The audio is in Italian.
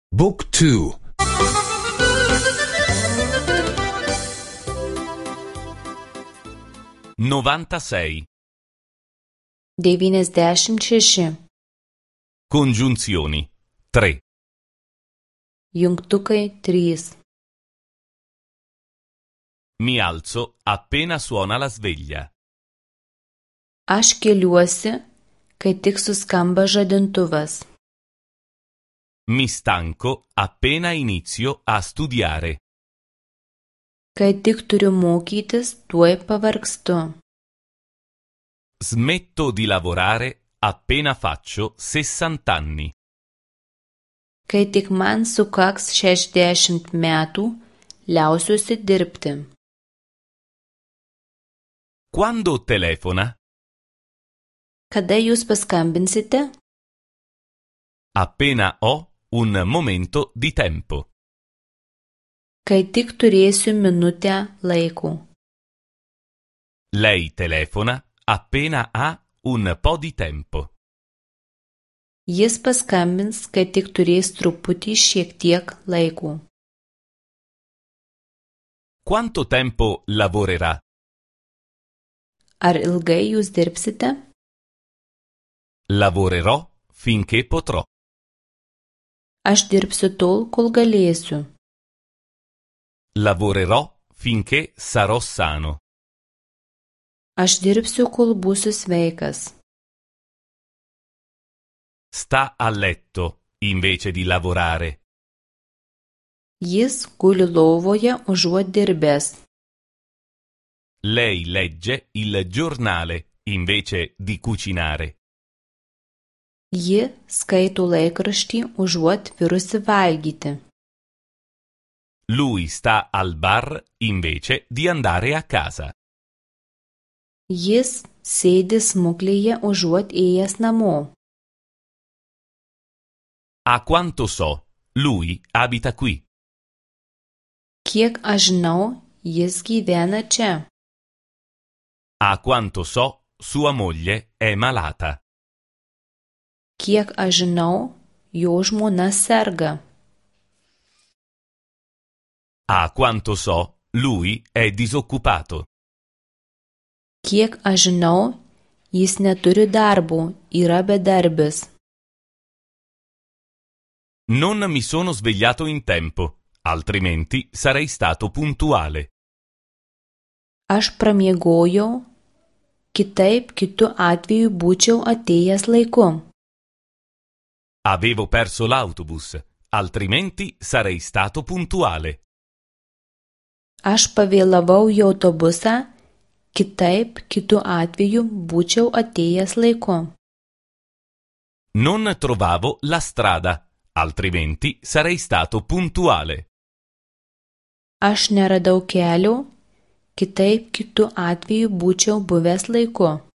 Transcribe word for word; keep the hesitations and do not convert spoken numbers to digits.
Book two. novantasei. devyniasdešimt šeši. Congiunzioni. tre. Jungtukai trys. Mi alzo appena suona la sveglia. Aš keliuosi, kai tik suskamba žadintuvas. Mi stanco appena inizio a studiare. Kai tik turiu mokytis, tuoj pavargstu. Smetto di lavorare appena faccio sessant'anni. Kai tik man sukaks šešiasdešimt metų, liausiuosi dirbti. Quando telefona? Kada jūs paskambinsite? Appena ho un momento di tempo. Kai tik turėsiu minutę laiko. Lei telefona appena ha un po' di tempo. Jis paskambins, kai tik turės truputį šiek tiek laiko. Quanto tempo lavorerà? Ar ilgai jūs dirbsite? Lavorerò finché potrò. Aš dirbsiu tol, kol galėsiu. Lavorerò finché sarò sano. Aš dirbsiu, kol būsiu sveikas. Sta a letto invece di lavorare. Jis guli lovoje užuot dirbęs. Lei legge il giornale invece di cucinare. Ji skaito laikraštį užuot virusi valgyti. Lui sta al bar invece di andare a casa. Jis sėdi smuklėje užuot ėjęs namo. A quanto so, lui abita qui. Kiek aš žinau, jis gyvena čia. A quanto so, sua moglie è malata. Kiek aš žinau, jo žmona serga. A quanto so, lui è disoccupato. Kiek aš žinau, jis neturi darbo, yra bedarbis. Non mi sono svegliato in tempo, altrimenti sarei stato puntuale. Aš pramiegojau, kitaip kitu atveju būčiau atėjęs laiku. Avevo perso l'autobus, altrimenti sarei stato puntuale. Aš pavėlavau į autobusą, kitaip kitu atveju būčiau atėjęs laiku. Non trovavo la strada, altrimenti sarei stato puntuale. Aš neradau kelio, kitaip kitu atveju būčiau buvęs laiku.